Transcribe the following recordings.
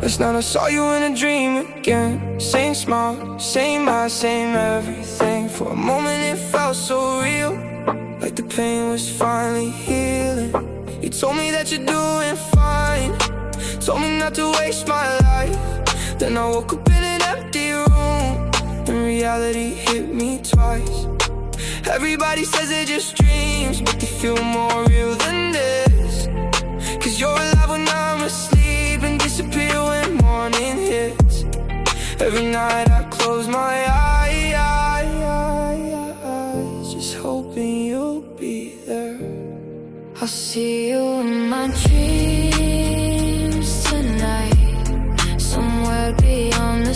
Last night I saw you in a dream again. Same smile, same eyes, same everything. For a moment it felt so real, like the pain was finally healing. You told me that you're doing fine, told me not to waste my life. Then I woke up in an empty room, and reality hit me twice. Everybody says they're just dreams, but they feel more real than this. Cause you're alive when I'm asleep and disappear when morning hits. Every night I close my eyes, just hoping you'll be there. I'll see you in my dreams tonight, somewhere beyond the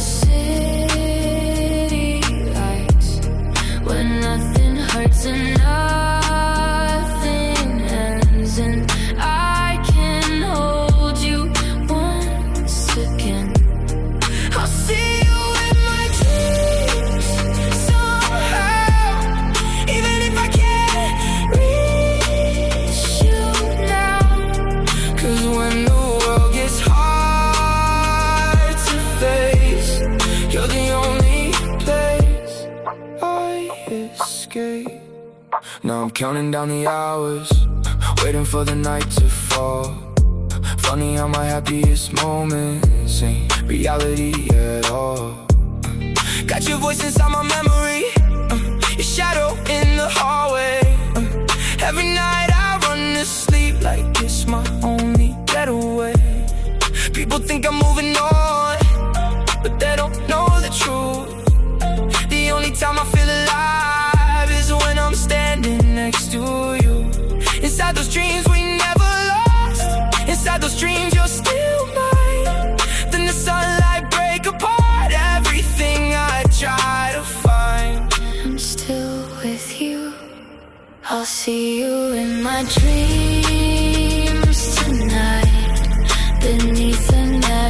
city lights, where nothing hurts and nothing ends, and I can hold you once again. I'll see you in my dreams somehow, even if I can't reach you now. Cause when the world gets hard to face, you're the only place I escape. Now I'm counting down the hours, waiting for the night to fall. Funny how my happiest moments ain't reality at all. Got your voice inside my memory, your shadow in the hallway. Every night I run to sleep like it's my only getaway. People think I'm moving on, but they don't know the truth. The only time I feel alive is when I'm standing next to you. Inside those dreams we never lost, inside those dreams you're still mine. Then the sunlight break apart everything I try to find. I'm still with you, I'll see you in my dreams tonight, beneath the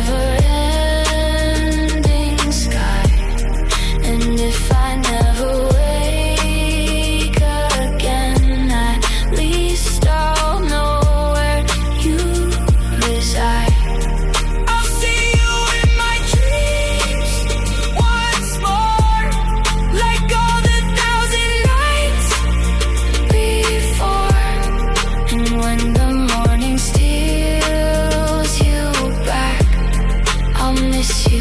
never-ending sky. And if I never wake again, at least I'll know where you reside. I'll see you in my dreams once more, like all the thousand nights before. And when the morning steals you back, I'll miss you